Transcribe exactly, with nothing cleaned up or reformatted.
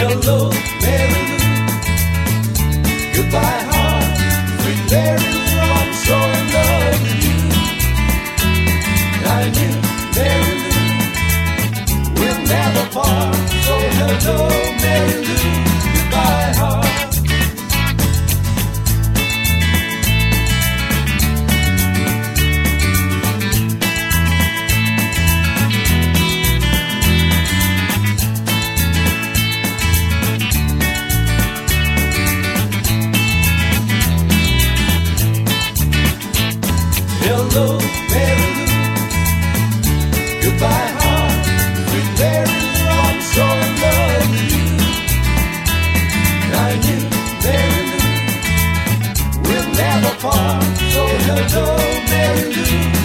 Hello, Mary Lou. Goodbye, heart. Sweet Mary Lou, I'm so in love with you. I knew Mary Lou will never part. So hello, Mary Lou. Goodbye, heart. Hello, Mary Lou. Goodbye, heart. Sweet Mary Lou, I'm so in love with you. I knew Mary Lou will never part. So hello, Mary Lou.